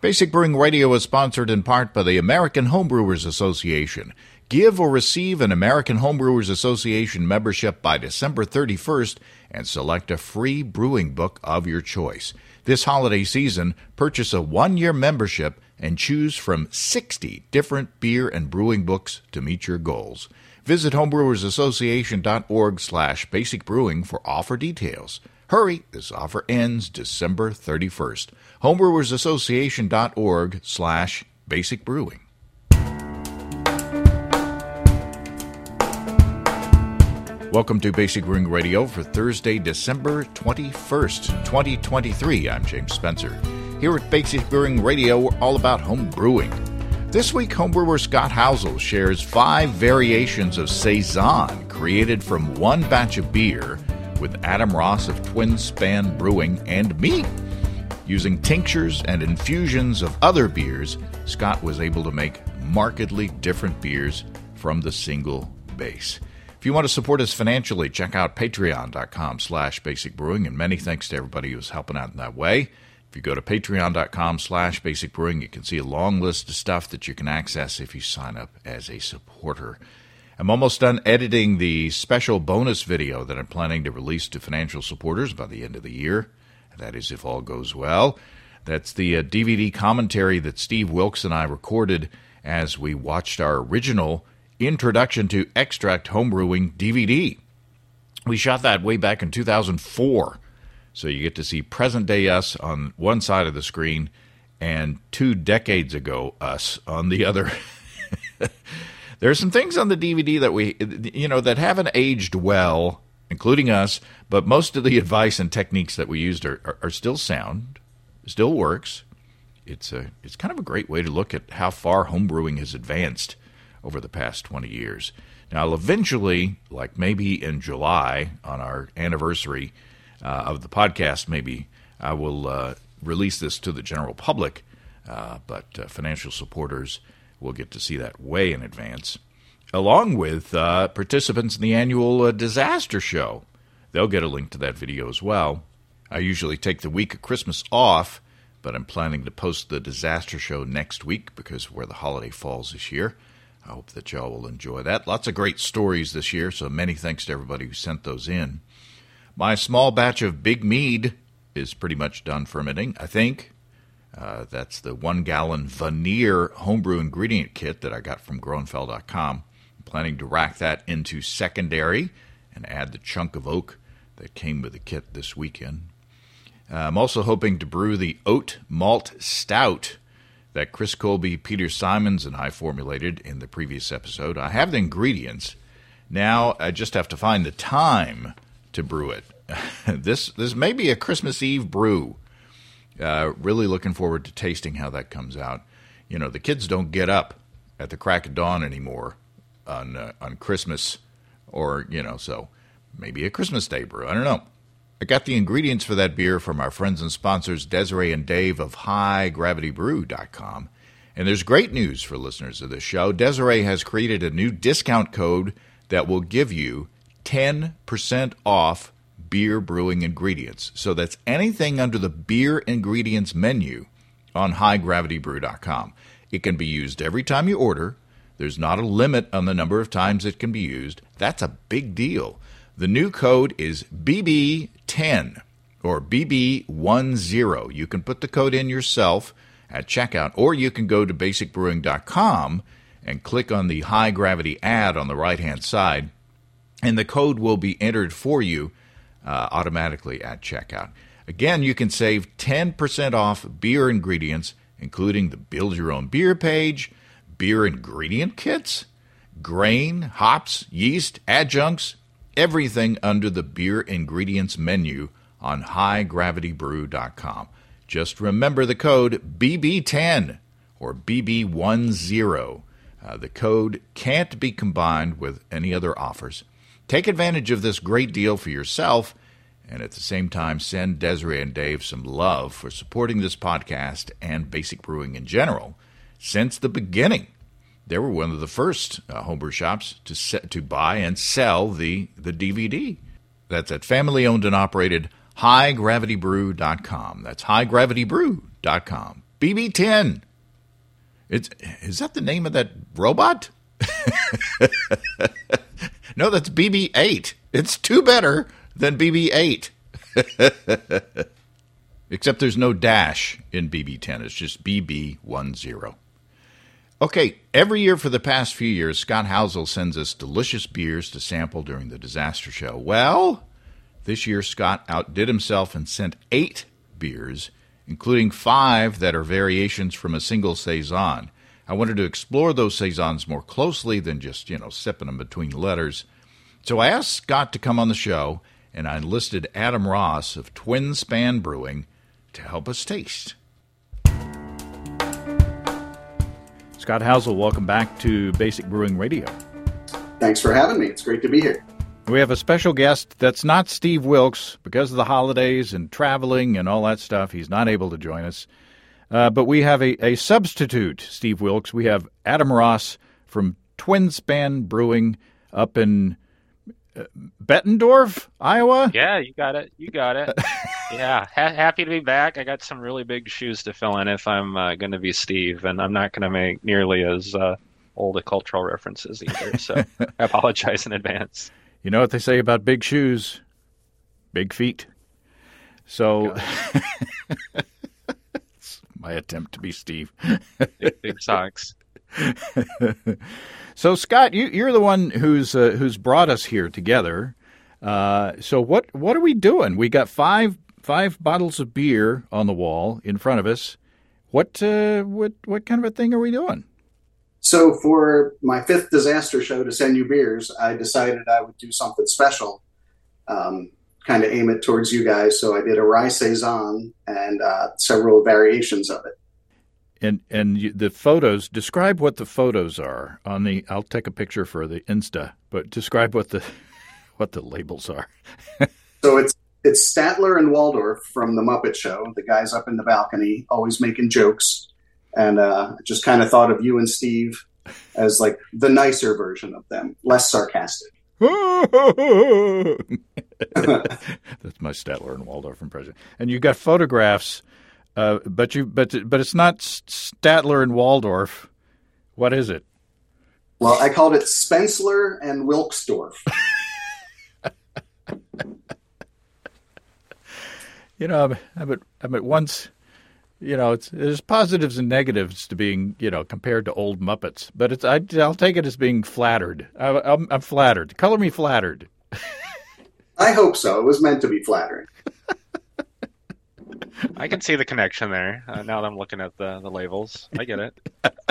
Basic Brewing Radio is sponsored in part by the American Homebrewers Association. Give or receive an American Homebrewers Association membership by December 31st and select a free brewing book of your choice. This holiday season, purchase a one-year membership and choose from 60 different beer and brewing books to meet your goals. Visit homebrewersassociation.org/basicbrewing for offer details. Hurry, this offer ends December 31st. homebrewersassociation.org/basicbrewing. Welcome to Basic Brewing Radio for Thursday, December 21st, 2023. I'm James Spencer. Here at Basic Brewing Radio, we're all about home brewing. This week, homebrewer Scott Housel shares 5 variations of Saison created from one batch of beer with Adam Ross of Twin Span Brewing and me. Using tinctures and infusions of other beers, Scott was able to make markedly different beers from the single base. If you want to support us financially, check out patreon.com/basicbrewing, and many thanks to everybody who's helping out in that way. If you go to patreon.com/basicbrewing, you can see a long list of stuff that you can access if you sign up as a supporter. I'm almost done editing the special bonus video that I'm planning to release to financial supporters by the end of the year. That is, if all goes well. That's the DVD commentary that Steve Wilkes and I recorded as we watched our original Introduction to Extract Homebrewing DVD. We shot that way back in 2004, so you get to see present-day us on one side of the screen and 2 decades ago us on the other. There are some things on the DVD that that haven't aged well, including us, but most of the advice and techniques that we used are still sound, still works. It's kind of a great way to look at how far homebrewing has advanced over the past 20 years. Now, I'll eventually, like maybe in July, on our anniversary of the podcast, maybe I will release this to the general public, but financial supporters will get to see that way in advance, along with participants in the annual Disaster Show. They'll get a link to that video as well. I usually take the week of Christmas off, but I'm planning to post the Disaster Show next week because of where the holiday falls this year. I hope that y'all will enjoy that. Lots of great stories this year, so many thanks to everybody who sent those in. My small batch of Big Mead is pretty much done fermenting, I think. That's the 1-gallon Veneer homebrew ingredient kit that I got from Groenfeld.com. I'm planning to rack that into secondary and add the chunk of oak that came with the kit this weekend. I'm also hoping to brew the oat malt stout that Chris Colby, Peter Simons, and I formulated in the previous episode. I have the ingredients. Now I just have to find the time to brew it. This may be a Christmas Eve brew. Really looking forward to tasting how that comes out. You know, the kids don't get up at the crack of dawn anymore on Christmas, or, so maybe a Christmas Day brew. I don't know. I got the ingredients for that beer from our friends and sponsors, Desiree and Dave of HighGravityBrew.com. And there's great news for listeners of this show. Desiree has created a new discount code that will give you 10% off beer brewing ingredients. So that's anything under the beer ingredients menu on HighGravityBrew.com. It can be used every time you order. There's not a limit on the number of times it can be used. That's a big deal. The new code is BB10 or BB10. You can put the code in yourself at checkout, or you can go to basicbrewing.com and click on the High Gravity ad on the right-hand side, and the code will be entered for you automatically at checkout. Again, you can save 10% off beer ingredients, including the Build Your Own Beer page, beer ingredient kits, grain, hops, yeast, adjuncts, everything under the beer ingredients menu on HighGravityBrew.com. Just remember the code BB10 or BB10. The code can't be combined with any other offers. Take advantage of this great deal for yourself, and at the same time send Desiree and Dave some love for supporting this podcast and basic brewing in general. Since the beginning, they were one of the first homebrew shops to buy and sell the DVD. That's at family-owned and operated HighGravityBrew.com. That's HighGravityBrew.com. BB10. Is that the name of that robot? No, that's BB-8. It's two better than BB-8. Except there's no dash in BB-10. It's just BB-10. Okay, every year for the past few years, Scott Housel sends us delicious beers to sample during the Disaster Show. Well, this year Scott outdid himself and sent 8 beers, including 5 that are variations from a single Saison. I wanted to explore those Saisons more closely than just, sipping them between letters. So I asked Scott to come on the show, and I enlisted Adam Ross of Twin Span Brewing to help us taste. Scott Housel, welcome back to Basic Brewing Radio. Thanks for having me. It's great to be here. We have a special guest that's not Steve Wilkes. Because of the holidays and traveling and all that stuff, he's not able to join us. But we have a substitute, Steve Wilkes. We have Adam Ross from Twin Span Brewing up in Bettendorf, Iowa? Yeah, you got it. Yeah, happy to be back. I got some really big shoes to fill in if I'm going to be Steve, and I'm not going to make nearly as old a cultural references either, so I apologize in advance. You know what they say about big shoes? Big feet. So it's my attempt to be Steve. Big socks. So, Scott, you're the one who's brought us here together. So what are we doing? We got five bottles of beer on the wall in front of us. What kind of a thing are we doing? So for my 5th Disaster Show to send you beers, I decided I would do something special, kind of aim it towards you guys. So I did a rye Saison and several variations of it. And the photos, describe what the photos are on the. I'll take a picture for the Insta, but describe what the labels are. So it's Statler and Waldorf from the Muppet Show. The guys up in the balcony, always making jokes, and just kind of thought of you and Steve as like the nicer version of them, less sarcastic. That's my Statler and Waldorf impression. And you got photographs. But it's not Statler and Waldorf. What is it? Well, I called it Spensler and Wilksdorf. I'm at once. There's positives and negatives to being, compared to old Muppets. But I'll take it as being flattered. I'm flattered. Color me flattered. I hope so. It was meant to be flattering. I can see the connection there now that I'm looking at the labels. I get it.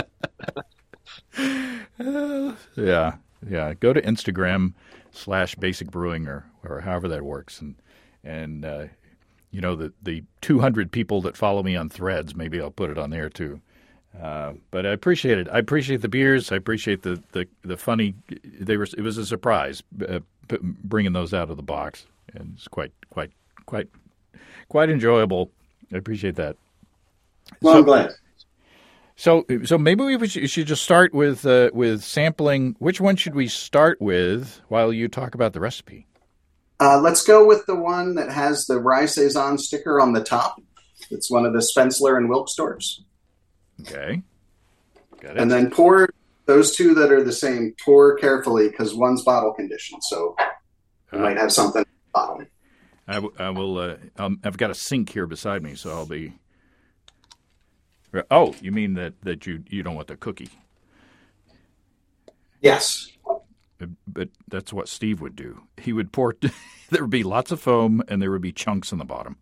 Yeah. Go to Instagram /Basic Brewing or however that works, and the 200 people that follow me on Threads, maybe I'll put it on there too. But I appreciate it. I appreciate the beers. I appreciate the funny. It was a surprise bringing those out of the box, and it's quite enjoyable. I appreciate that. Well, I'm glad. So maybe we should just start with sampling. Which one should we start with while you talk about the recipe? Let's go with the one that has the rye Saison sticker on the top. It's one of the Spensler and Wilksdorfs. Okay. Got it. And then pour those two that are the same. Pour carefully because one's bottle conditioned, so you might have something at the bottom. I will. I've got a sink here beside me, so I'll be. Oh, you mean that you don't want the cookie? Yes. But that's what Steve would do. He would pour. There would be lots of foam, and there would be chunks in the bottom.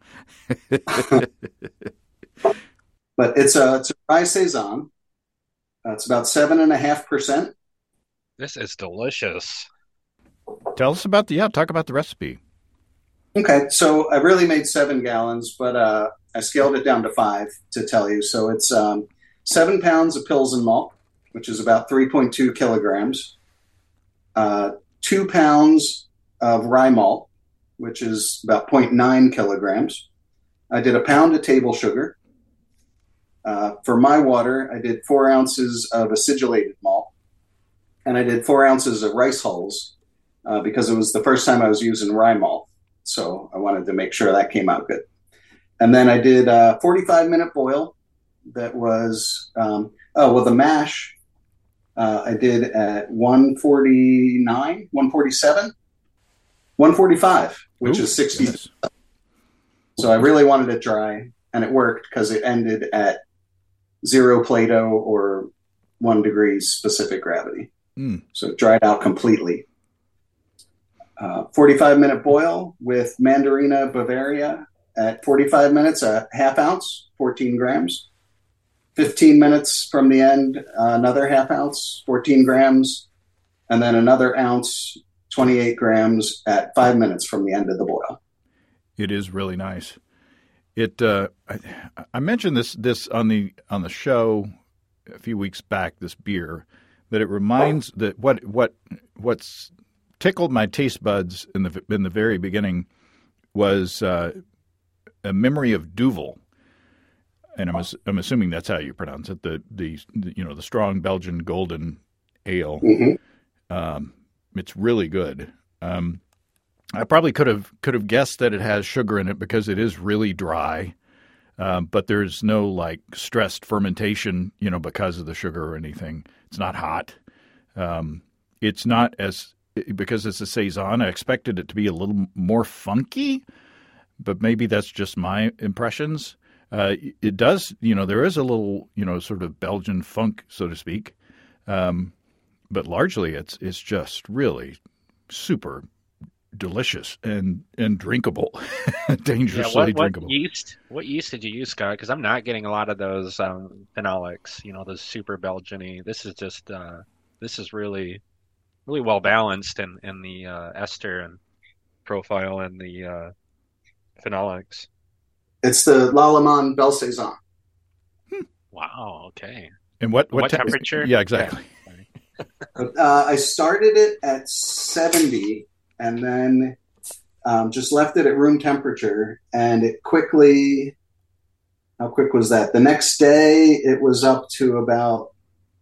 But it's a rye Saison. It's about 7.5%. This is delicious. Tell us talk about the recipe. Okay, so I really made 7 gallons, but I scaled it down to 5 to tell you. So it's 7 pounds of Pilsen malt, which is about 3.2 kilograms, 2 pounds of rye malt, which is about 0.9 kilograms. I did a pound of table sugar. For my water, I did 4 ounces of acidulated malt, and I did 4 ounces of rice hulls because it was the first time I was using rye malt. So I wanted to make sure that came out good. And then I did a 45-minute boil that was, the mash I did at 149, 147, 145, which is 60. Goodness. So I really wanted it dry, and it worked because it ended at 0 Plato or 1 degree specific gravity. So it dried out completely. 45-minute boil with Mandarina Bavaria at 45 minutes, a half ounce, 14 grams. 15 minutes from the end, another half ounce, 14 grams, and then another ounce, 28 grams at 5 minutes from the end of the boil. It is really nice. I mentioned this on the show a few weeks back. This beer, that it reminds that what's tickled my taste buds in the very beginning was a memory of Duvel. And I'm assuming that's how you pronounce it. The strong Belgian golden ale. Mm-hmm. It's really good. I probably could have guessed that it has sugar in it because it is really dry. But there's no like stressed fermentation, because of the sugar or anything. It's not hot. It's not because it's a saison. I expected it to be a little more funky, but maybe that's just my impressions. It does, there is a little, sort of Belgian funk, so to speak. But largely it's just really super delicious and drinkable, dangerously drinkable. What yeast did you use, Scott? Because I'm not getting a lot of those phenolics, those super Belgian-y. This is just, this is really, really well balanced in the ester and profile and the phenolics. It's the Lallemand Belle Saison. Wow. Okay. And what temperature? Yeah, exactly. I started it at 70 and then just left it at room temperature. And it quickly, how quick was that? The next day, it was up to about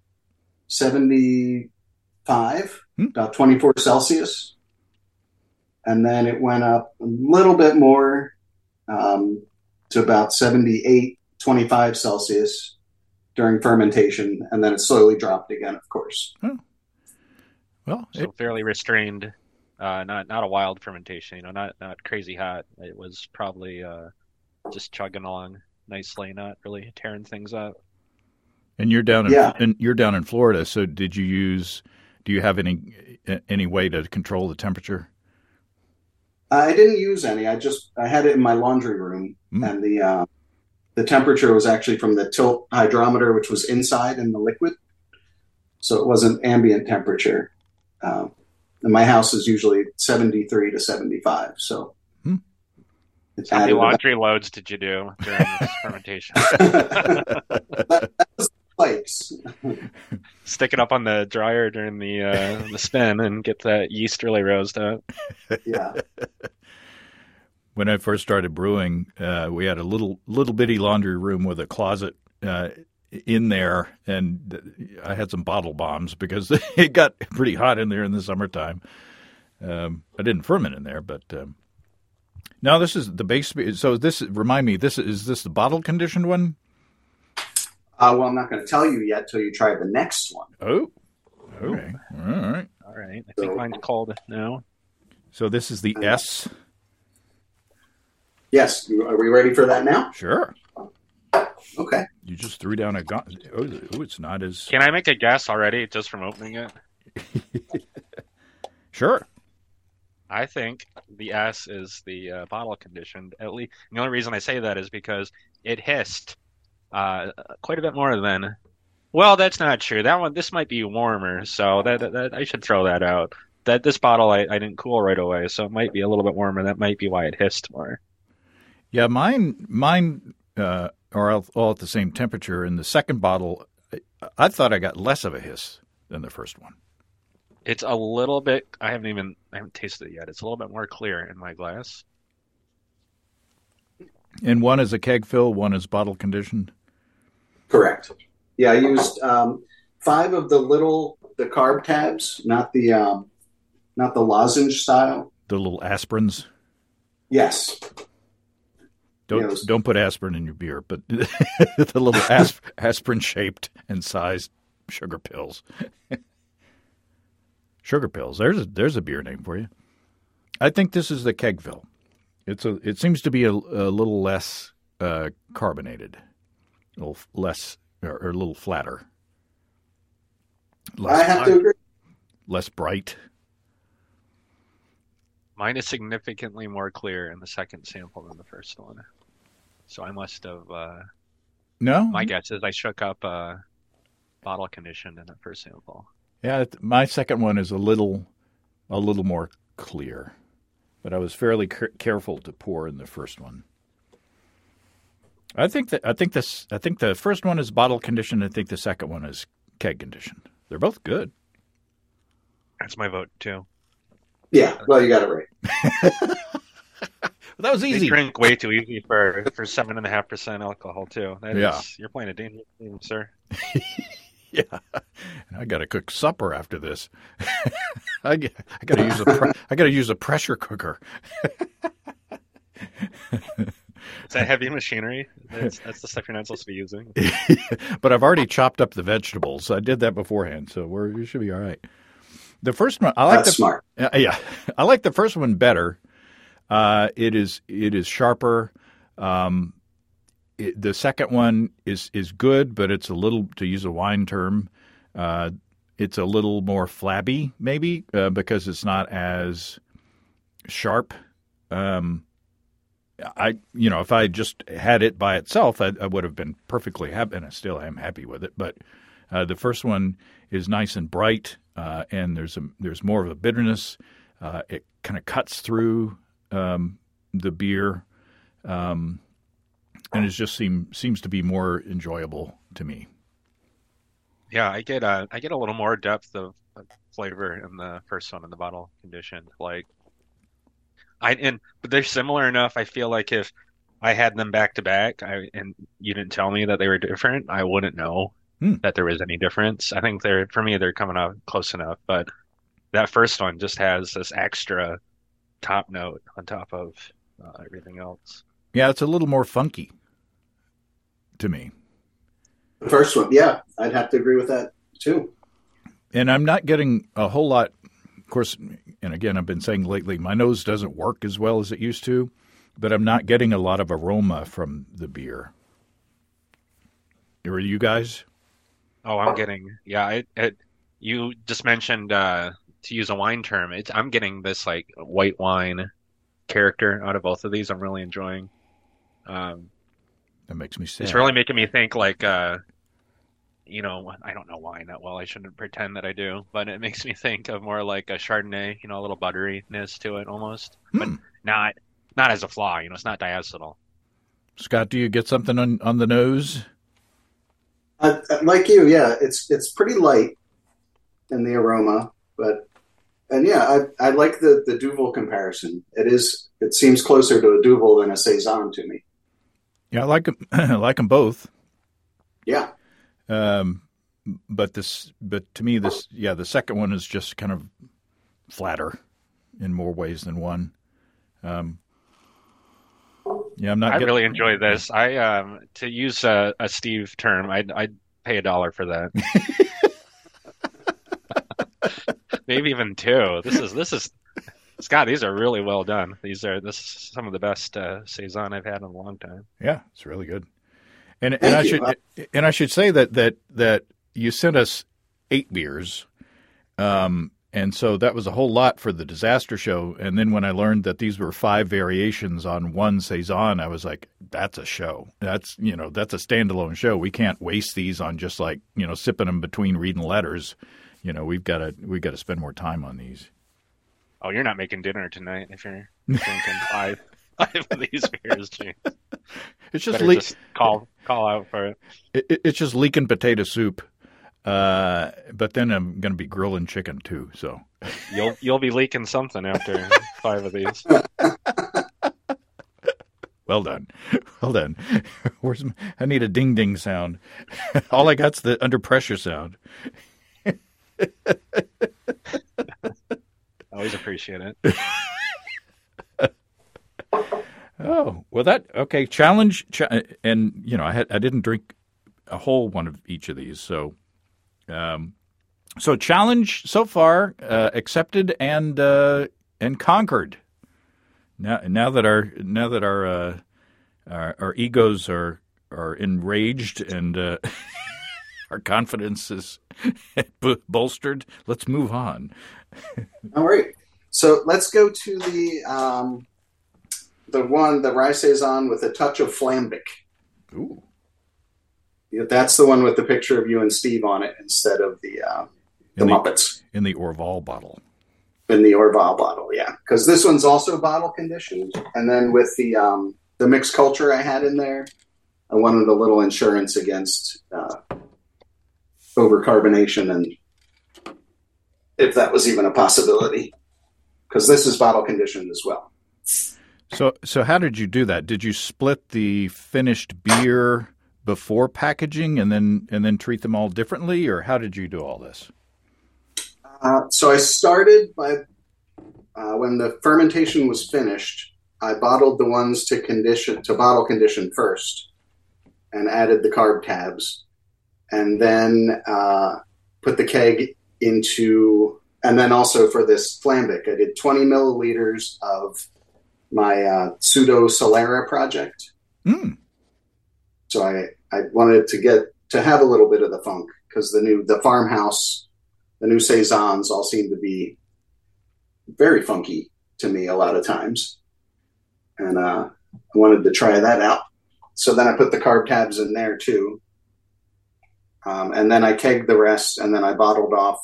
75, about 24 Celsius. And then it went up a little bit more to about 78, 25 Celsius during fermentation, and then it slowly dropped again, of course. Oh. Well, so fairly restrained, not a wild fermentation, not crazy hot. It was probably just chugging along nicely, not really tearing things up. And you're down in Florida, so do you have any way to control the temperature? I didn't use any. I had it in my laundry room, and the temperature was actually from the tilt hydrometer, which was inside in the liquid, so it wasn't ambient temperature. And my house is usually 73 to 75, so. How many laundry loads did you do during this fermentation? That was flakes. Stick it up on the dryer during the spin and get that yeast really roasted up. Yeah. When I first started brewing, we had a little bitty laundry room with a closet in there, and I had some bottle bombs because it got pretty hot in there in the summertime. I didn't ferment in there, but now this is the base. So remind me, is this the bottle conditioned one? Well, I'm not going to tell you yet till you try the next one. Oh, okay, all right. I think mine's called now. So this is the S. Yes. Are we ready for that now? Sure. Okay. You just threw down a gun. Oh, it's not as. Can I make a guess already just from opening it? Sure. I think the S is the bottle conditioned. At least the only reason I say that is because it hissed quite a bit more than. Well, that's not true. This might be warmer, so that I should throw that out. That this bottle I didn't cool right away, so it might be a little bit warmer. That might be why it hissed more. Yeah, mine are all at the same temperature. In the second bottle, I thought I got less of a hiss than the first one. It's a little bit. I haven't tasted it yet. It's a little bit more clear in my glass. And one is a keg fill, one is bottle conditioned. Correct. Yeah, I used 5 of the carb tabs, not the lozenge style. The little aspirins. Yes. Don't put aspirin in your beer, but the little aspirin-shaped and sized sugar pills. Sugar pills. There's a beer name for you. I think this is the Kegville. It seems to be a little less carbonated, a little less or a little flatter. I have to agree. Less bright. Mine is significantly more clear in the second sample than the first one. So I must have. No? My guess is I shook up bottle condition in that first sample. Yeah, my second one is a little more clear, but I was fairly careful to pour in the first one. I think the first one is bottle conditioned. I think the second one is keg conditioned. They're both good. That's my vote too. Yeah, well, you got it right. That was easy. They drink way too easy for 7.5% alcohol too. You're playing a dangerous game, sir. Yeah, I got to cook supper after this. I got to use a pressure cooker. Is that heavy machinery? That's the stuff you're not supposed to be using. But I've already chopped up the vegetables. I did that beforehand, so we should be all right. The first one, I like. That's smart. Yeah, I like the first one better. It is sharper. The second one is good, but it's a little, to use a wine term, it's a little more flabby, maybe, because it's not as sharp. If I just had it by itself, I would have been perfectly happy, and I still am happy with it. But the first one is nice and bright, and there's more of a bitterness. It kind of cuts through the beer, and it just seems to be more enjoyable to me. Yeah, I get a little more depth of flavor in the first one in the bottle condition. But they're similar enough. I feel like if I had them back to back, and you didn't tell me that they were different, I wouldn't know that there was any difference. I think they're coming out close enough. But that first one just has this extra top note on top of everything else. Yeah, it's a little more funky to me. The first one, yeah, I'd have to agree with that too. And I'm not getting a whole lot, of course, and again, I've been saying lately, my nose doesn't work as well as it used to, but I'm not getting a lot of aroma from the beer. Are you guys? Oh, I'm getting, yeah, you just mentioned, to use a wine term, I'm getting this like white wine character out of both of these. I'm really enjoying. That makes me sad. It's really making me think like, I don't know wine that well. I shouldn't pretend that I do, but it makes me think of more like a Chardonnay, a little butteriness to it almost, but not as a flaw. It's not diacetyl. Scott, do you get something on the nose? Like you, yeah, it's pretty light in the aroma, I like the Duvel comparison. It seems closer to a Duvel than a Saison to me. Yeah, I like them. I like them both. Yeah. But to me, the second one is just kind of flatter in more ways than one. I'm not. I really enjoy this. I to use a Steve term, I'd pay $1 for that. Maybe even $2. This is Scott. These are really well done. This is some of the best Saison I've had in a long time. Yeah, it's really good. And I should say that you sent us 8 beers, and so that was a whole lot for the Disaster Show. And then when I learned that these were 5 variations on one Saison, I was like, "That's a show. That's a standalone show. We can't waste these on just like sipping them between reading letters. We've got to spend more time on these." Oh, you're not making dinner tonight if you're drinking 5 of these beers, James. It's just just call out for it. It's just leaking potato soup, but then I'm going to be grilling chicken too. So you'll be leaking something after 5 of these. Well done. I need a ding ding sound. All I got's the under pressure sound. Always appreciate it. Oh, well, okay. Challenge, and I didn't drink a whole one of each of these, so challenge so far accepted and conquered. Now that our egos are enraged and our confidence is bolstered, let's move on. All right. So let's go to the Rye Saison with a touch of flambic. Ooh. Yeah, that's the one with the picture of you and Steve on it instead of the Muppets. In the Orval bottle. In the Orval bottle, yeah. Because this one's also bottle conditioned. And then with the mixed culture I had in there, I wanted a little insurance against overcarbonation, and if that was even a possibility. Because this is bottle conditioned as well. So how did you do that? Did you split the finished beer before packaging and then treat them all differently, or how did you do all this? So I started by when the fermentation was finished, I bottled the ones to bottle condition first, and added the carb tabs, and then put the keg into, and then also for this flambic, I did 20 milliliters of my pseudo Solera project. So I wanted to have a little bit of the funk, because the farmhouse, the new saisons all seem to be very funky to me a lot of times, and I wanted to try that out. So then I put the carb tabs in there too, and then I kegged the rest, and then I bottled off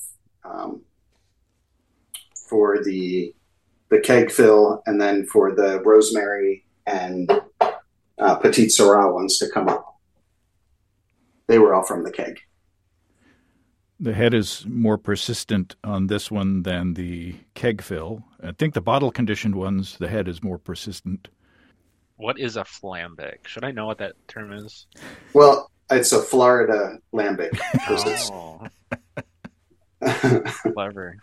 for the keg fill, and then for the rosemary and Petite Syrah ones to come up. They were all from the keg. The head is more persistent on this one than the keg fill. I think the bottle conditioned ones, the head is more persistent. What is a flambic? Should I know what that term is? Well, it's a Florida lambic. Oh. Clever.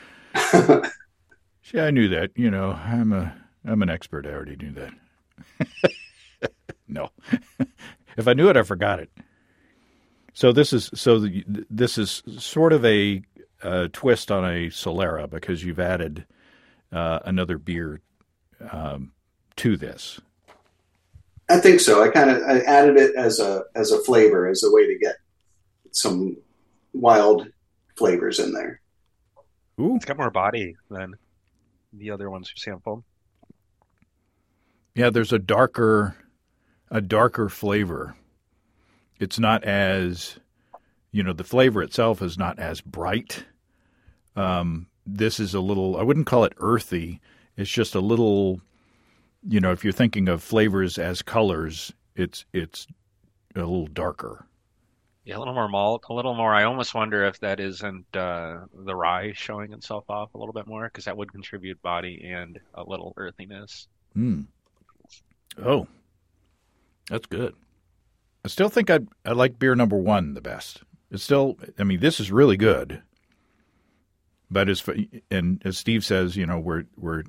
See, I knew that. I'm an expert. I already knew that. No. If I knew it, I forgot it. So this is sort of a twist on a Solera, because you've added another beer to this. I think so. I added it as a flavor, as a way to get some wild flavors in there. Ooh. It's got more body than the other ones you sampled. Yeah, there's a darker flavor. It's not as, the flavor itself is not as bright. This is a little, I wouldn't call it earthy. It's just a little, if you're thinking of flavors as colors, it's a little darker. Yeah, a little more malt, a little more. I almost wonder if that isn't the rye showing itself off a little bit more, because that would contribute body and a little earthiness. Oh, that's good. I still think I like beer number one the best. It's still, this is really good. But as Steve says, we're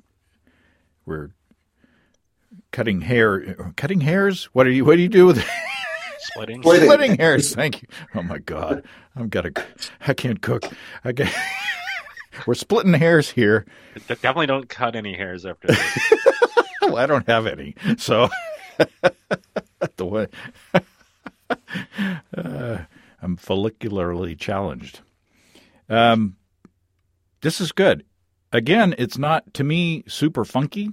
cutting hairs. What do you do with it? Splitting hairs. Thank you. Oh my God, I can't cook. We're splitting hairs here. Definitely don't cut any hairs after this. Well, I don't have any, so the way. I'm follicularly challenged. This is good. Again, it's not, to me, super funky,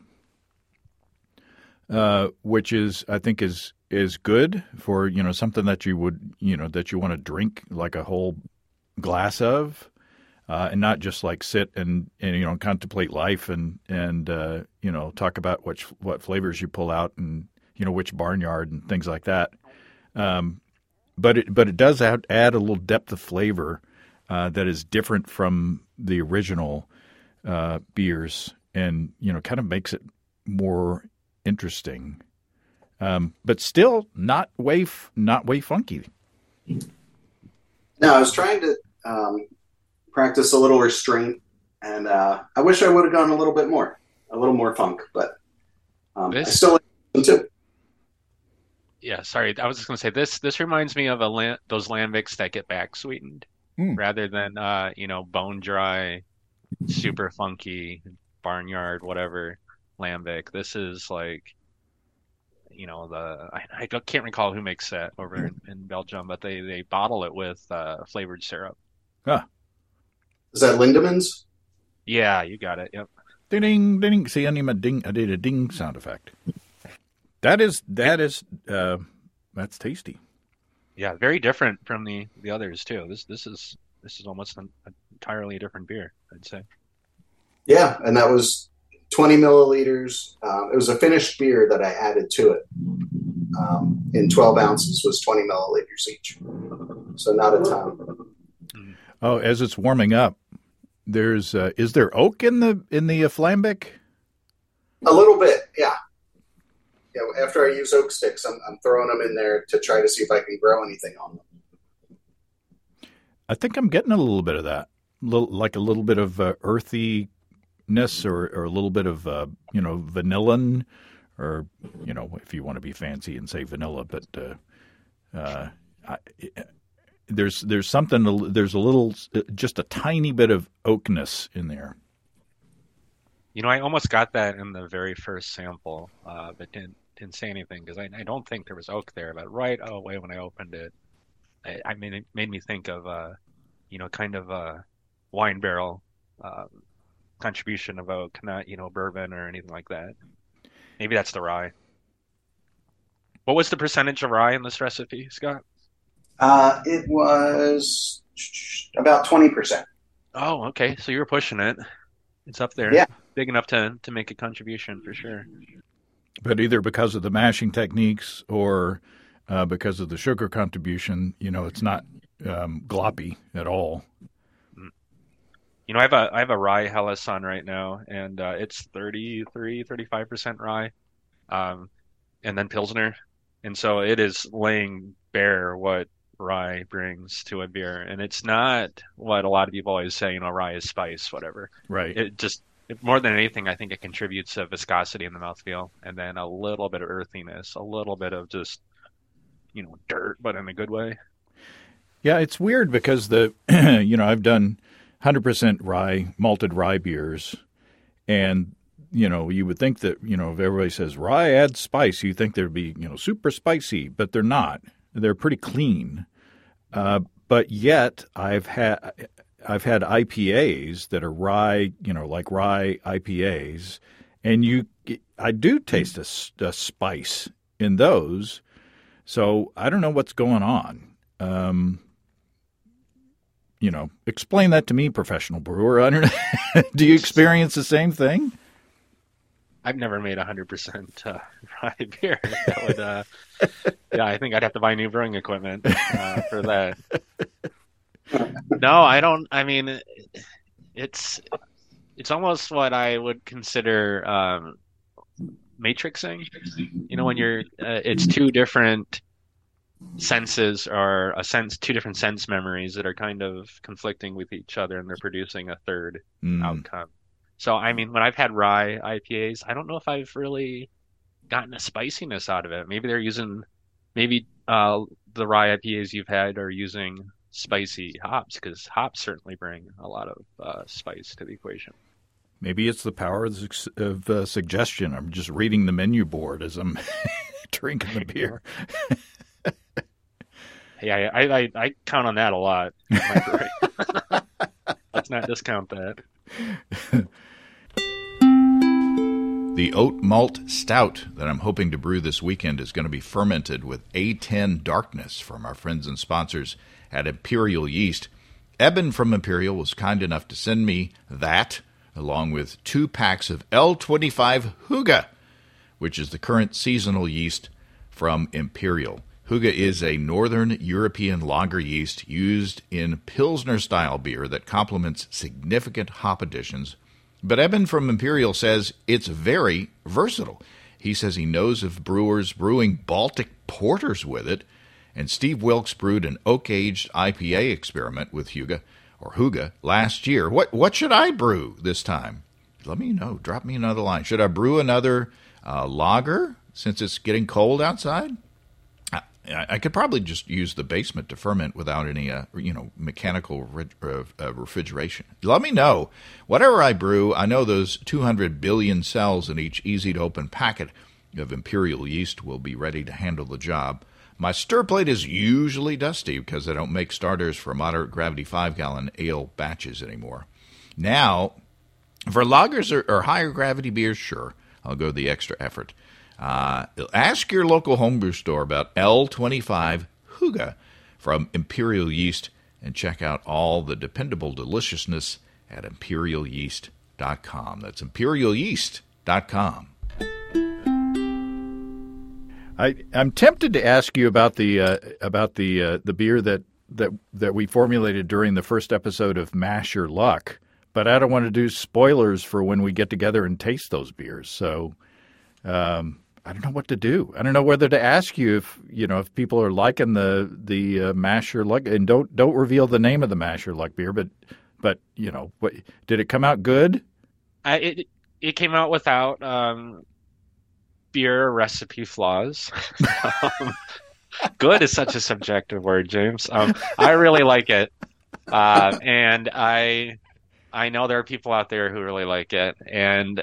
which I think is good for, something that you would, that you want to drink like a whole glass of, and not just like sit and contemplate life and talk about what flavors you pull out and, which barnyard and things like that. But it does add a little depth of flavor that is different from the original beers, and kind of makes it more interesting. But still not way funky. No, I was trying to practice a little restraint, and I wish I would have gone a little more funk, but I still like Too. Yeah, sorry. I was just going to say this reminds me of those lambics that get back sweetened rather than bone dry, super funky barnyard whatever lambic. This is like I can't recall who makes that over in Belgium, but they bottle it with flavored syrup. Huh. Is that Lindemans? Yeah, you got it. Yep. Ding, ding, ding. See, I did a ding sound effect. That's tasty. Yeah, very different from the others too. This is almost an entirely different beer, I'd say. Yeah, and that was 20 milliliters. It was a finished beer that I added to it. In 12 ounces was 20 milliliters each, so not a ton. Oh, as it's warming up, is there oak in the flambic? A little bit, yeah. Yeah. After I use oak sticks, I'm throwing them in there to try to see if I can grow anything on them. I think I'm getting a little bit of that, like a little bit of earthiness, or a little bit of vanillan, or if you want to be fancy and say vanilla, but there's something. There's a little, just a tiny bit of oakness in there. I almost got that in the very first sample, but didn't say anything because I don't think there was oak there. But right away when I opened it, it made me think of kind of a wine barrel contribution of oak, not bourbon or anything like that. Maybe that's the rye. What was the percentage of rye in this recipe, Scott? It was about 20%. Oh, okay. So you were pushing it. It's up there. Yeah. Big enough to make a contribution for sure. But either because of the mashing techniques or because of the sugar contribution, it's not gloppy at all. I have a rye Helles on right now, and it's 35% rye, and then Pilsner. And so it is laying bare what rye brings to a beer. And it's not what a lot of people always say, rye is spice, whatever. Right. More than anything, I think it contributes to viscosity in the mouthfeel, and then a little bit of earthiness, a little bit of just, dirt, but in a good way. Yeah, it's weird because I've done 100% rye, malted rye beers, and, you would think that, if everybody says rye adds spice, you think they'd be, super spicy, but they're not. They're pretty clean. But yet I've had IPAs that are rye, like rye IPAs, and I do taste a spice in those. So I don't know what's going on. Explain that to me, professional brewer. I don't know. Do you experience the same thing? I've never made 100% rye beer. That would, I think I'd have to buy new brewing equipment for that. No, I don't. I mean, it's almost what I would consider matrixing. When you're, it's two different senses or two different sense memories that are kind of conflicting with each other, and they're producing a third outcome. So, I mean, when I've had rye IPAs, I don't know if I've really gotten a spiciness out of it. Maybe the rye IPAs you've had are using spicy hops, because hops certainly bring a lot of spice to the equation. Maybe it's the power of suggestion. I'm just reading the menu board as I'm drinking the beer. Yeah, I count on that a lot. Let's not discount that. The oat malt stout that I'm hoping to brew this weekend is going to be fermented with A10 Darkness from our friends and sponsors at Imperial Yeast. Eben from Imperial was kind enough to send me that, along with 2 packs of L25 Hüge, which is the current seasonal yeast from Imperial. Hüge is a Northern European lager yeast used in Pilsner-style beer that complements significant hop additions. But Eben from Imperial says it's very versatile. He says he knows of brewers brewing Baltic porters with it, and Steve Wilkes brewed an oak-aged IPA experiment with Hüge last year. What should I brew this time? Let me know. Drop me another line. Should I brew another lager since it's getting cold outside. I could probably just use the basement to ferment without any, mechanical refrigeration. Let me know. Whatever I brew, I know those 200 billion cells in each easy-to-open packet of imperial yeast will be ready to handle the job. My stir plate is usually dusty because I don't make starters for moderate gravity 5-gallon ale batches anymore. Now, for lagers or higher gravity beers, sure, I'll go the extra effort. Ask your local homebrew store about L25 Hygge from Imperial Yeast and check out all the dependable deliciousness at imperialyeast.com. That's imperialyeast.com. I'm tempted to ask you about the beer that we formulated during the first episode of Mash Your Luck, but I don't want to do spoilers for when we get together and taste those beers. So I don't know what to do. I don't know whether to ask you if people are liking the Mash Your Luck, and don't reveal the name of the Mash Your Luck beer, but what did it come out good? It came out without beer recipe flaws. Good is such a subjective word, James. I really like it, and I know there are people out there who really like it, and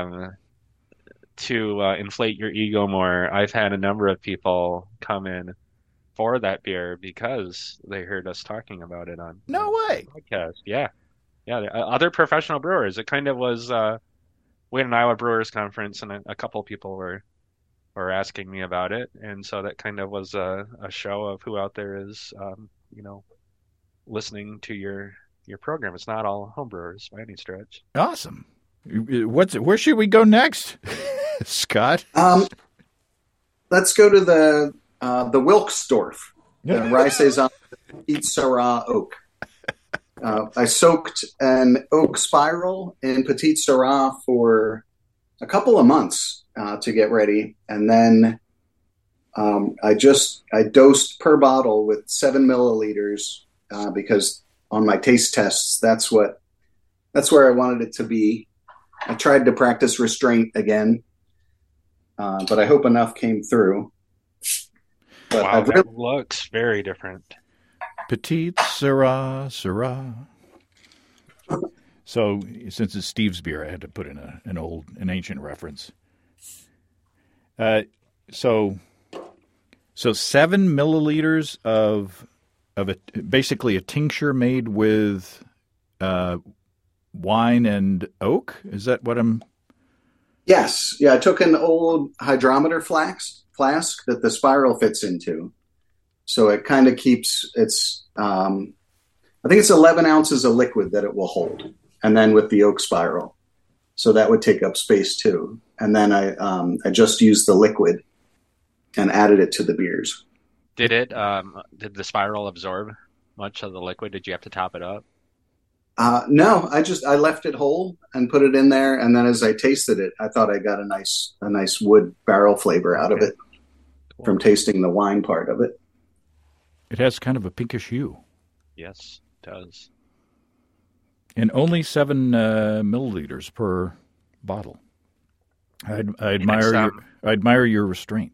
to inflate your ego more, I've had a number of people come in for that beer because they heard us talking about it on No way. the podcast. Yeah. Other professional brewers. It kind of was. We had an Iowa Brewers Conference, and a couple people were asking me about it, and so that kind of was a show of who out there is, listening to your program. It's not all homebrewers by any stretch. Awesome. Where should we go next, Scott? Let's go to the Wilksdorf, the Rye Saison Petite Syrah oak. I soaked an oak spiral in Petite Syrah for a couple of months to get ready, and then I dosed per bottle with 7 milliliters because on my taste tests, that's where I wanted it to be. I tried to practice restraint again, but I hope enough came through. But wow, that looks very different. Petite Syrah. So, since it's Steve's beer, I had to put in an ancient reference. So 7 milliliters of basically a tincture made with wine and oak. Is that what I'm? Yes. Yeah. I took an old hydrometer flask that the spiral fits into. So it kind of keeps I think it's 11 ounces of liquid that it will hold. And then with the oak spiral. So that would take up space too. And then I just used the liquid and added it to the beers. Did the spiral absorb much of the liquid? Did you have to top it up? No, I left it whole and put it in there, and then as I tasted it, I thought I got a nice wood barrel flavor out of it from tasting the wine part of it. It has kind of a pinkish hue. Yes, it does. And only 7 milliliters per bottle. I admire your restraint.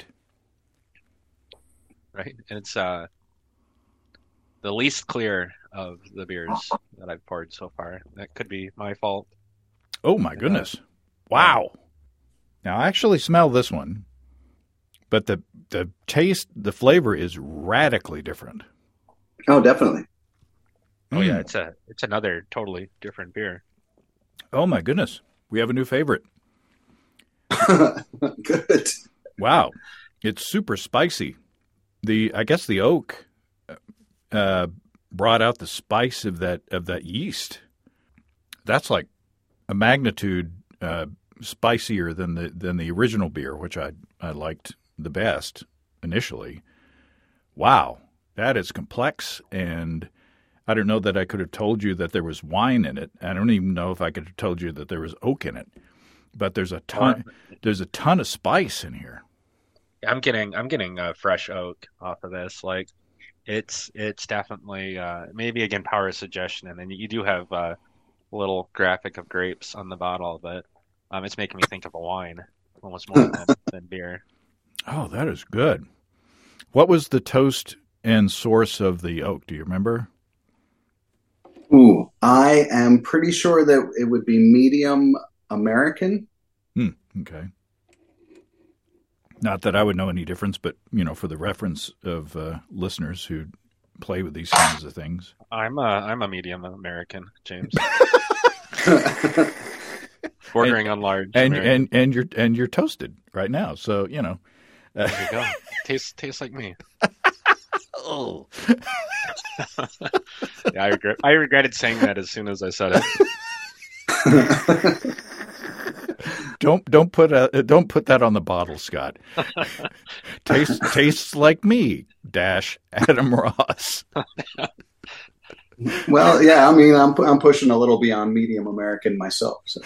Right, and it's the least clear of the beers that I've poured so far. That could be my fault. Oh my goodness! Wow. Now I actually smell this one, but the taste, the flavor is radically different. Oh, definitely. Oh yeah, it's another totally different beer. Oh my goodness, we have a new favorite. Good. Wow, it's super spicy. I guess the oak brought out the spice of that yeast. That's like a magnitude spicier than the original beer, which I liked the best initially. Wow, that is complex, and I don't know that I could have told you that there was wine in it. I don't even know if I could have told you that there was oak in it. But there's a ton of spice in here. I'm getting a fresh oak off of this. Like it's definitely maybe again power of suggestion, and then you do have a little graphic of grapes on the bottle, but it's making me think of a wine almost more than beer. Oh, that is good. What was the toast and source of the oak? Do you remember? Ooh, I am pretty sure that it would be medium American. Okay. Not that I would know any difference, but, for the reference of listeners who play with these kinds of things. I'm a medium American, James. Bordering on large. And you're toasted right now, so There you go. Tastes like me. Oh. Yeah, I regretted saying that as soon as I said it. Don't put that on the bottle, Scott. Tastes like me. Adam Ross. Well, yeah, I mean, I'm pushing a little beyond medium American myself. So.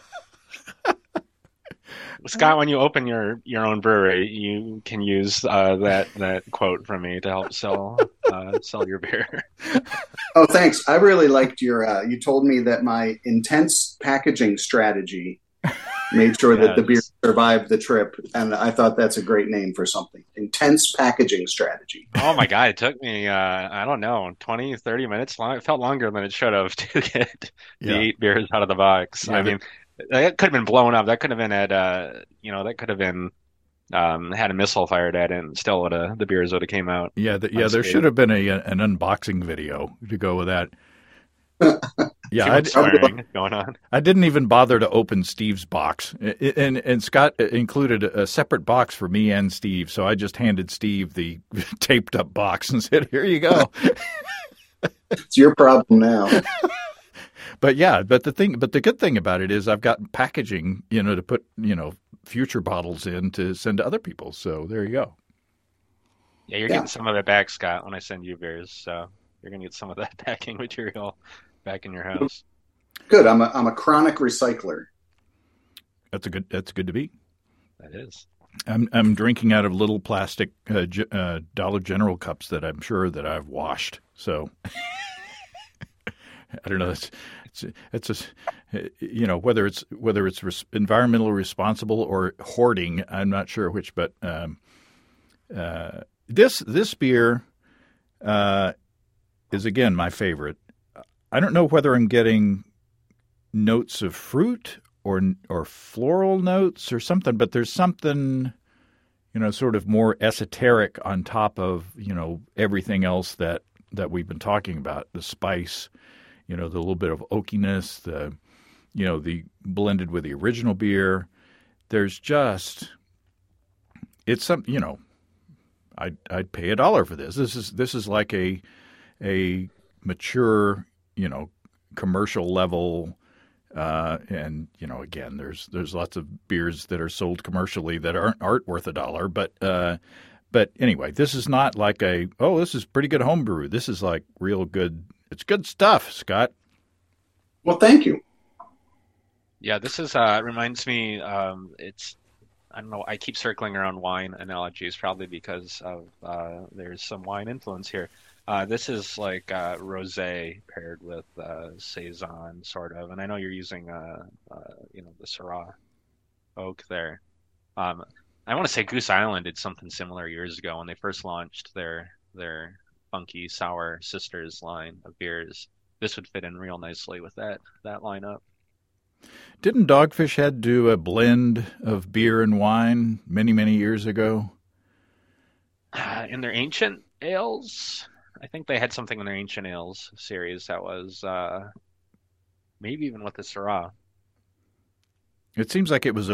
Scott, when you open your own brewery, you can use that quote from me to help sell your beer. Oh, thanks. I really liked your. You told me that my intense packaging strategy made sure that the beer survived the trip, and I thought that's a great name for something. Intense packaging strategy. Oh my God, it took me I don't know, 20, 30 minutes long. It felt longer than it should have to get the 8 beers out of the box. Yeah, I mean, that could have been blown up. That could have been at that could have been had a missile fired at it, and still the beers would have came out. Yeah, there should have been an unboxing video to go with that. Yeah, going on. I didn't even bother to open Steve's box, and Scott included a separate box for me and Steve. So I just handed Steve the taped up box and said, "Here you go." It's your problem now. But the good thing about it is I've got packaging, to put future bottles in to send to other people. So there you go. Yeah, you're getting some of it back, Scott, when I send you beers. So you're gonna get some of that packing material back in your house. Good. I'm a chronic recycler. That's good to be. That is. I'm drinking out of little plastic Dollar General cups that I'm sure that I've washed. So I don't know. It's whether it's environmentally responsible or hoarding. I'm not sure which, but this beer is again my favorite. I don't know whether I'm getting notes of fruit or floral notes or something, but there's something, sort of more esoteric on top of, everything else that we've been talking about. The spice, the little bit of oakiness, the blended with the original beer. There's just, it's some, I'd pay $1 for this. This is like a mature, commercial level, and again, there's lots of beers that are sold commercially that aren't worth $1, but anyway, this is not like this is pretty good homebrew. This is like real good. It's good stuff, Scott. Well, thank you. Yeah, this is reminds me. I don't know. I keep circling around wine analogies, probably because of there's some wine influence here. This is like rosé paired with saison, sort of, and I know you're using the Syrah oak there. I want to say Goose Island did something similar years ago when they first launched their funky sour sisters line of beers. This would fit in real nicely with that lineup. Didn't Dogfish Head do a blend of beer and wine many, many years ago? In their Ancient Ales? I think they had something in their Ancient Ales series that was maybe even with the Syrah. It seems like it was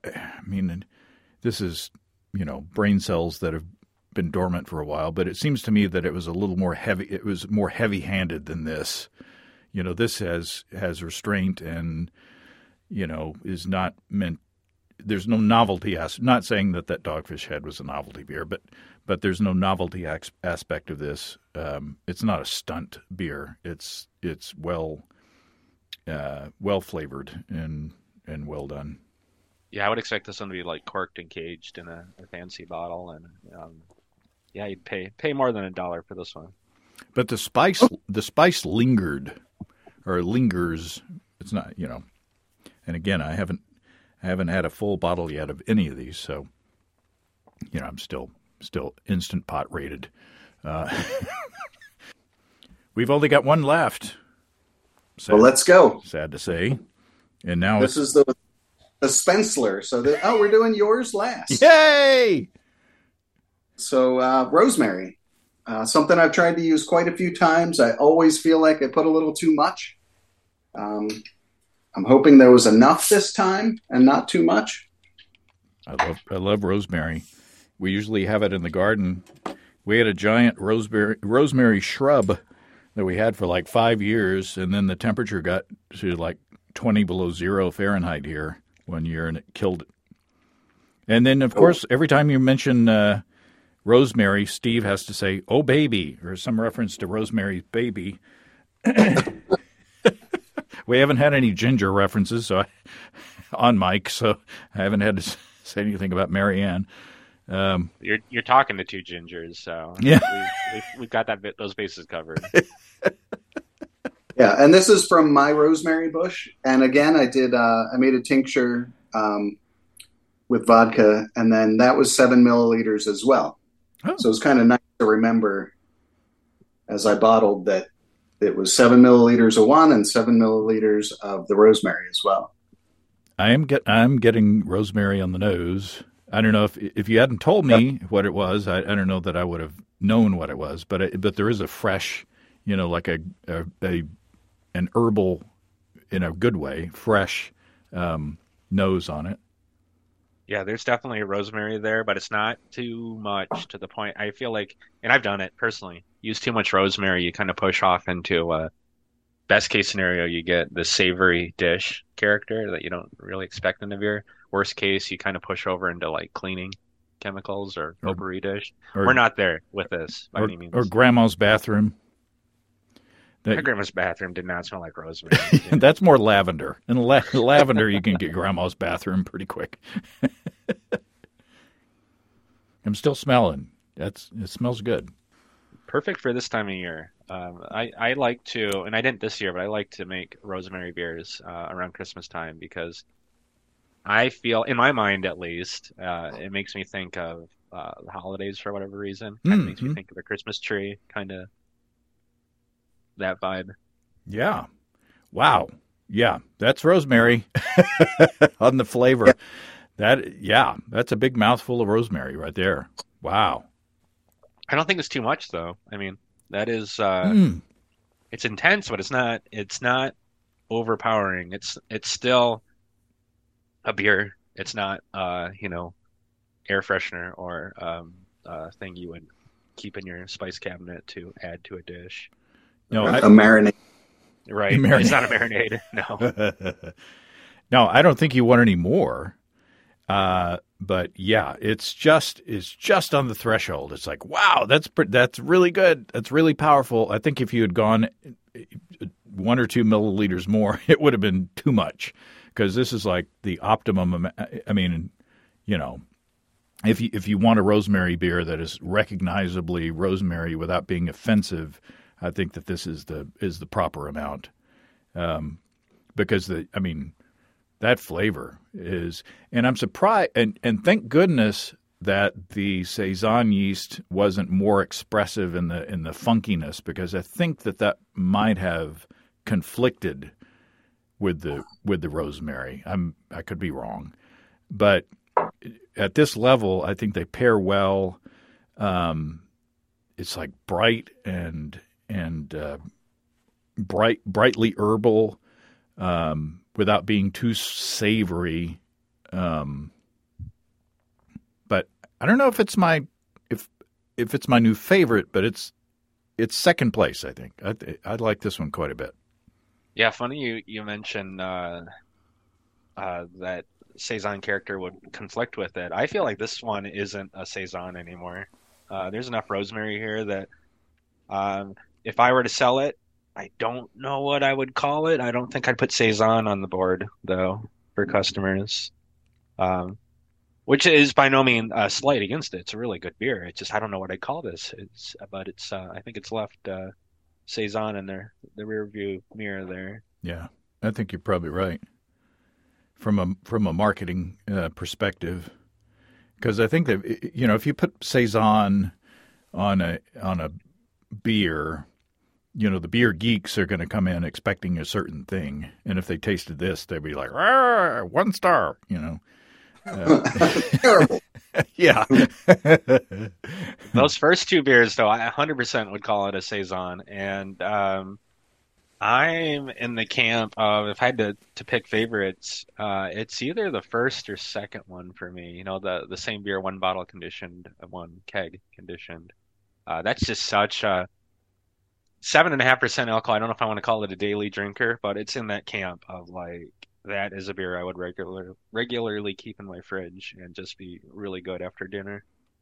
this is, brain cells that have been dormant for a while, but it seems to me that it was a little more heavy. It was more heavy-handed than this. This has restraint and, is not meant. There's no novelty. Not saying that Dogfish Head was a novelty beer, but there's no novelty aspect of this. It's not a stunt beer. It's well flavored and well done. Yeah, I would expect this one to be like corked and caged in a fancy bottle, and you'd pay more than $1 for this one. But the spice lingered or lingers. It's not, And again, I haven't had a full bottle yet of any of these, so. I'm still Instant Pot rated. We've only got one left. Well, let's go. Sad to say. And now this is the Spencler. So we're doing yours last. Yay! So rosemary, something I've tried to use quite a few times. I always feel like I put a little too much. I'm hoping there was enough this time and not too much. I love rosemary. We usually have it in the garden. We had a giant rosemary shrub that we had for like 5 years, and then the temperature got to like 20 below zero Fahrenheit here one year, and it killed it. And then, of course, every time you mention rosemary, Steve has to say, "Oh, baby," or some reference to Rosemary's Baby. We haven't had any ginger references on Mike, so I haven't had to say anything about Mary Ann. You're talking to two gingers, so yeah, we've got those bases covered. Yeah, and this is from my rosemary bush. And again, I made a tincture with vodka, and then that was 7 milliliters as well. Oh. So it's kind of nice to remember as I bottled that it was 7 milliliters of one and 7 milliliters of the rosemary as well. I'm getting rosemary on the nose. I don't know if you hadn't told me what it was, I don't know that I would have known what it was. But there is a fresh, like an herbal, in a good way, fresh nose on it. Yeah, there's definitely a rosemary there, but it's not too much to the point. I feel like, and I've done it personally, use too much rosemary, you kind of push off into best case scenario, you get the savory dish character that you don't really expect in a beer. Worst case, you kind of push over into like cleaning chemicals or potpourri dish. We're not there with this by any means. Or grandma's bathroom. My grandma's bathroom did not smell like rosemary. That's more lavender. In lavender, you can get grandma's bathroom pretty quick. I'm still smelling. It smells good. Perfect for this time of year. I like to, and I didn't this year, but I like to make rosemary beers around Christmas time because I feel, in my mind at least, it makes me think of the holidays for whatever reason. Kind of makes me think of a Christmas tree, kind of that vibe. Yeah. Wow. Yeah, that's rosemary on the flavor. Yeah. That's a big mouthful of rosemary right there. Wow. I don't think it's too much though. I mean, that is it's intense, but it's not overpowering. It's still a beer. It's not air freshener or thing you would keep in your spice cabinet to add to a dish. No, a marinade. Right. It's not a marinade. No. No, I don't think you want any more. But yeah, it's just on the threshold. It's like, wow, that's really good. That's really powerful. I think if you had gone 1 or 2 milliliters more, it would have been too much because this is like the optimum. I mean, if you want a rosemary beer that is recognizably rosemary without being offensive, I think that this is the proper amount. Because that flavor is, and I'm surprised, and thank goodness that the Saison yeast wasn't more expressive in the funkiness, because I think that might have conflicted with the rosemary. I could be wrong, but at this level, I think they pair well. It's like bright and brightly herbal. Without being too savory, but I don't know if it's my new favorite, but it's second place. I think I'd like this one quite a bit. Yeah, funny you mentioned that Saison character would conflict with it. I feel like this one isn't a Saison anymore. There's enough rosemary here that if I were to sell it, I don't know what I would call it. I don't think I'd put Saison on the board, though, for customers, which is by no means a slight against it. It's a really good beer. It's just I don't know what I'd call this. I think it's left Saison in the rear view mirror there. Yeah, I think you're probably right. From a marketing perspective, Because I think that, if you put Saison on a beer, the beer geeks are going to come in expecting a certain thing, and if they tasted this, they'd be like, 1 star, Terrible. Yeah. Those first two beers, though, I 100% would call it a Saison. And I'm in the camp of, if I had to pick favorites, it's either the first or second one for me. The same beer, 1 bottle conditioned, 1 keg conditioned. That's just such a 7.5% alcohol. I don't know if I want to call it a daily drinker, but it's in that camp of like, that is a beer I would regularly keep in my fridge and just be really good after dinner.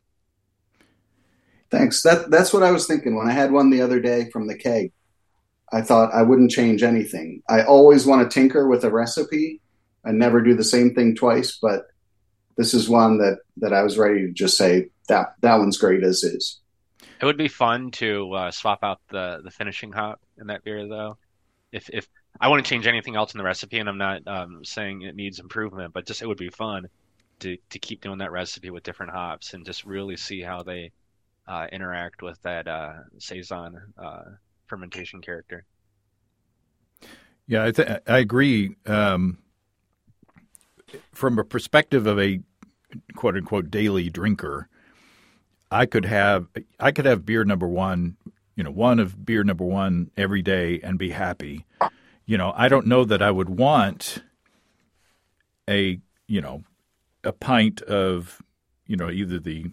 Thanks. That's what I was thinking when I had one the other day from the keg. I thought I wouldn't change anything. I always want to tinker with a recipe. I never do the same thing twice, but this is one that I was ready to just say that one's great as is. It would be fun to swap out the finishing hop in that beer, though. If I wouldn't change anything else in the recipe, and I'm not saying it needs improvement, but just it would be fun to keep doing that recipe with different hops and just really see how they interact with that Saison fermentation character. Yeah, I agree. From a perspective of a quote unquote daily drinker, I could have beer number one, one of beer number one every day and be happy. I don't know that I would want a pint of, either the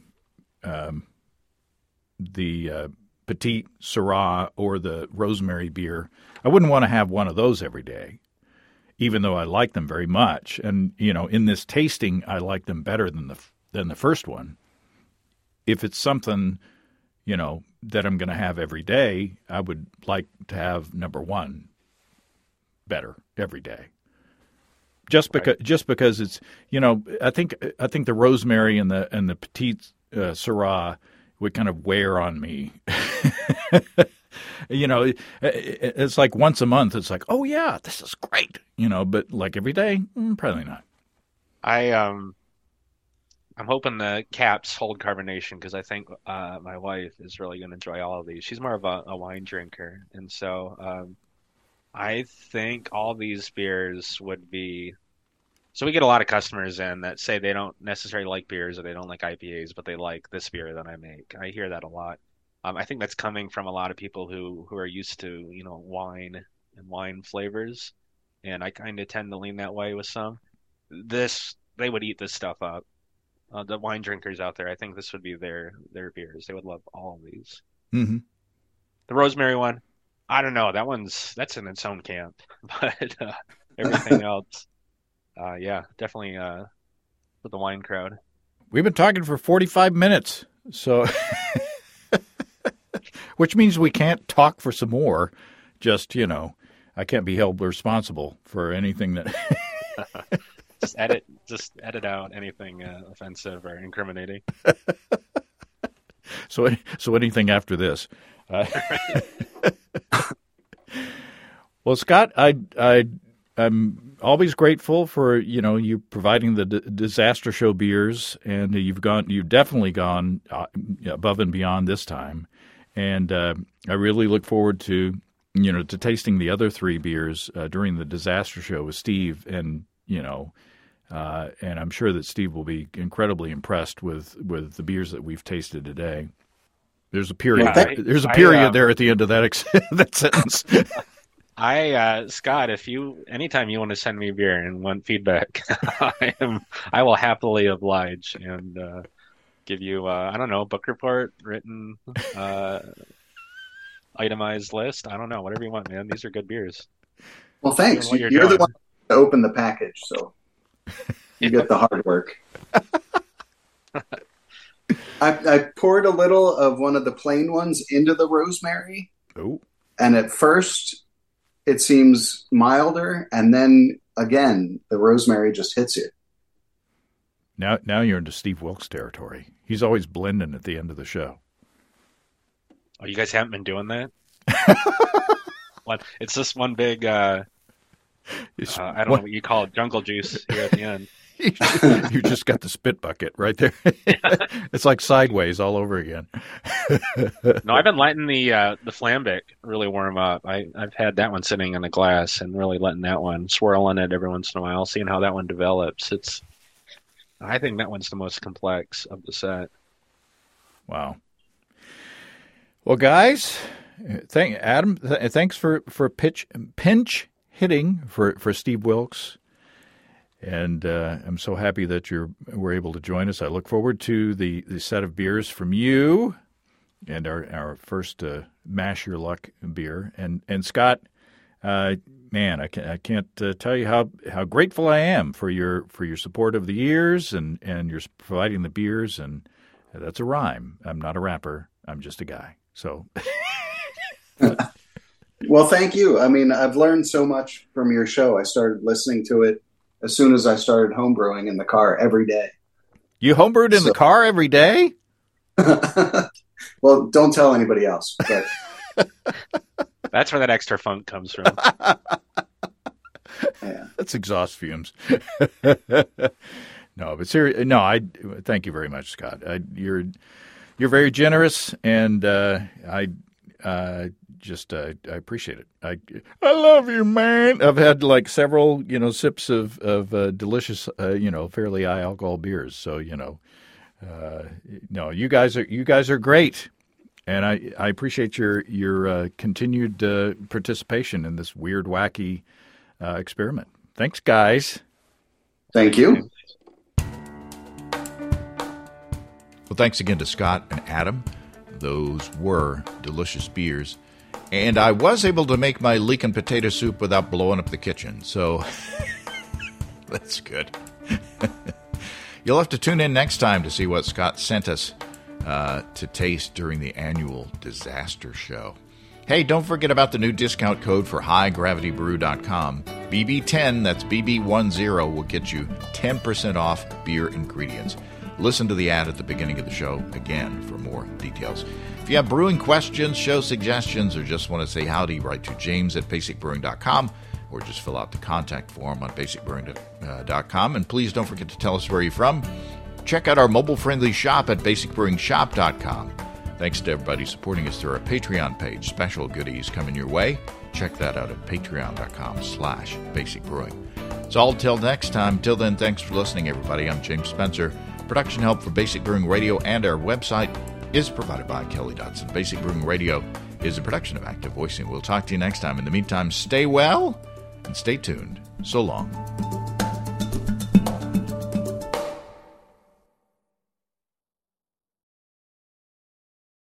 Petite Syrah or the Rosemary beer. I wouldn't want to have one of those every day, even though I like them very much. And, in this tasting, I like them better than the first one. If it's something, that I'm going to have every day, I would like to have number one better every day. Just because it's, I think the Rosemary and the Petite Syrah would kind of wear on me. It's like once a month. It's like, oh yeah, this is great. But like every day, probably not. I'm hoping the caps hold carbonation because I think my wife is really going to enjoy all of these. She's more of a wine drinker, and so I think all these beers would be. So we get a lot of customers in that say they don't necessarily like beers or they don't like IPAs, but they like this beer that I make. I hear that a lot. I think that's coming from a lot of people who are used to, wine and wine flavors, and I kind of tend to lean that way with some. They would eat this stuff up. The wine drinkers out there, I think this would be their beers. They would love all of these. Mm-hmm. The Rosemary one, I don't know. That's in its own camp, but everything else. Yeah, definitely for the wine crowd. We've been talking for 45 minutes, so which means we can't talk for some more. Just, I can't be held responsible for anything that just edit out anything offensive or incriminating. So anything after this. Well, Scott, I'm always grateful for you providing the Disaster Show beers, and you've definitely gone above and beyond this time, and I really look forward to to tasting the other 3 beers during the Disaster Show with Steve, and and I'm sure that Steve will be incredibly impressed with the beers that we've tasted today. There's a period. There's a period there at the end of that sentence. Scott, anytime you want to send me beer and want feedback, I will happily oblige and give you I don't know, book report, written, itemized list. I don't know, whatever you want, man. These are good beers. Well, thanks. You're the one to open the package, so you get the hard work. I poured a little of one of the plain ones into the Rosemary. Oh. And at first it seems milder, and then again the Rosemary just hits you. Now you're into Steve Wilkes territory. He's always blending at the end of the show. Oh, you guys haven't been doing that? It's just one big I don't know what you call it, jungle juice here at the end. You just got the spit bucket right there. It's like Sideways all over again. No, I've been letting the Flambic really warm up. I've had that one sitting in the glass and really letting that one swirl in it every once in a while, seeing how that one develops. I think that one's the most complex of the set. Wow. Well, guys, Adam, thanks for pinch hitting for Steve Wilkes. And I'm so happy that you were able to join us. I look forward to the set of beers from you and our first Mash Your Luck beer. And Scott, man, I can't tell you how grateful I am for your support of the years and your providing the beers. And that's a rhyme. I'm not a rapper. I'm just a guy. So. Well, thank you. I mean, I've learned so much from your show. I started listening to it as soon as I started homebrewing in the car every day. You homebrewed in the car every day? Well, don't tell anybody else. But that's where that extra funk comes from. Yeah. That's exhaust fumes. No, but seriously, no. I thank you very much, Scott. You're very generous, and I appreciate it. I love you, man. I've had like several, sips of delicious, fairly high alcohol beers. So, no, you guys are great. And I appreciate your continued participation in this weird, wacky experiment. Thanks, guys. Thank you. Well, thanks again to Scott and Adam. Those were delicious beers. And I was able to make my leek and potato soup without blowing up the kitchen. So that's good. You'll have to tune in next time to see what Scott sent us to taste during the annual disaster show. Hey, don't forget about the new discount code for HighGravityBrew.com. BB10, that's BB10, will get you 10% off beer ingredients. Listen to the ad at the beginning of the show again for more details. If you have brewing questions, show suggestions, or just want to say howdy, write to james@basicbrewing.com or just fill out the contact form on basicbrewing.com. And please don't forget to tell us where you're from. Check out our mobile-friendly shop at basicbrewingshop.com. Thanks to everybody supporting us through our Patreon page. Special goodies coming your way. Check that out at patreon.com/basicbrewing. So all till next time. Till then, thanks for listening, everybody. I'm James Spencer. Production help for Basic Brewing Radio and our website is provided by Kelly Dodson. Basic Brewing Radio is a production of Active Voicing. We'll talk to you next time. In the meantime, stay well and stay tuned. So long.